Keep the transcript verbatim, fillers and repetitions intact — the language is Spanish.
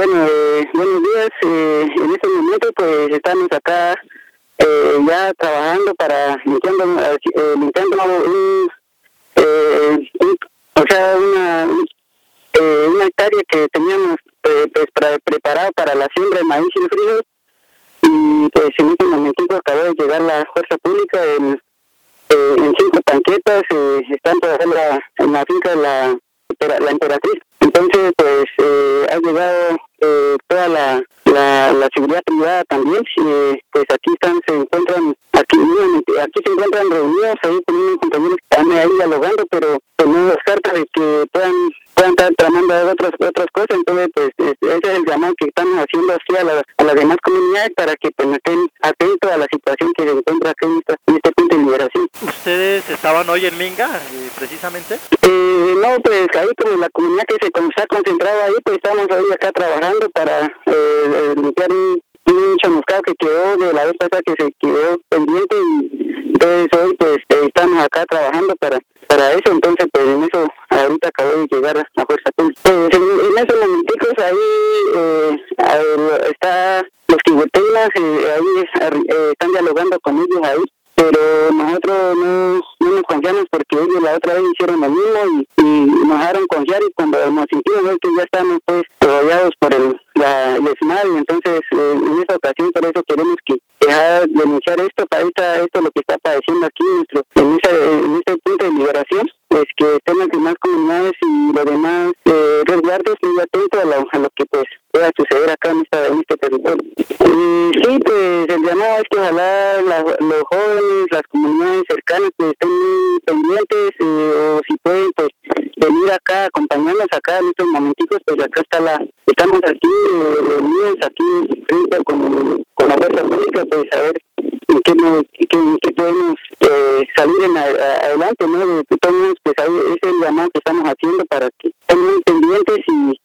Bueno, eh, buenos días. Eh, en este momento, pues estamos acá eh, ya trabajando para limpiando, eh, limpiando un, eh, un, o sea, una, eh, una hectárea que teníamos eh, pues, para, preparada para la siembra de maíz y frijol. Y pues en este momento acaba de llegar la fuerza pública en, eh, en cinco tanquetas, eh, están trabajando en la, en la finca de la, la Emperatriz. Entonces, pues eh, ha llegado eh, toda la, la, la seguridad privada también. Eh, pues aquí están, se encuentran, aquí, aquí se encuentran reunidos ahí con unos compañeros que están ahí dialogando, pero pues, no descarta de que puedan, puedan estar tramando otras otras cosas. Entonces, pues ese es el llamado que estamos haciendo así a, la, a las demás comunidades para que pues, estén atentos a la situación que se encuentra aquí en, esta, en este punto de liberación. ¿Ustedes estaban hoy en Minga, eh, precisamente? Eh, no, pues ahí como la comunidad que se, se ha concentrado ahí, pues estamos hoy acá trabajando para eh, limpiar un, un chamuscado que quedó de la vez pasada que se quedó pendiente y entonces hoy pues eh, estamos acá trabajando para para eso. Entonces pues en eso ahorita acabó de llegar a fuerza pública. Pues en, en esos momenticos ahí eh, está los quihuetenas, eh, ahí eh, están dialogando con ellos ahí, pero nosotros no, no nos confiamos porque ellos la otra vez hicieron lo mismo y, y nos dejaron confiar, y cuando nos sentimos que ya estamos pues rodeados por el, la, el ESMAD, y entonces eh, en esta ocasión por eso queremos que dejar de denunciar esto, para esta, esto lo que está padeciendo aquí en, nuestro, en, esa, en este punto de liberación, pues que estén las demás comunidades y los demás eh, resguardos muy atentos a lo, a lo que pues pueda suceder acá en, esta, en este territorio. Y sí, pues el llamado es que ojalá la, los jóvenes, las comunidades cercanas pues estén muy pendientes, eh, o si pueden pues venir acá, acompañarnos acá en estos momentitos, pues acá está la, estamos aquí eh, reunidos aquí frente con, con la fuerza pública, pues a ver en qué, qué, qué podemos eh, salir en a, a, adelante, ¿no? De todos modos, pues ahí es el llamado que estamos haciendo para que estén muy pendientes y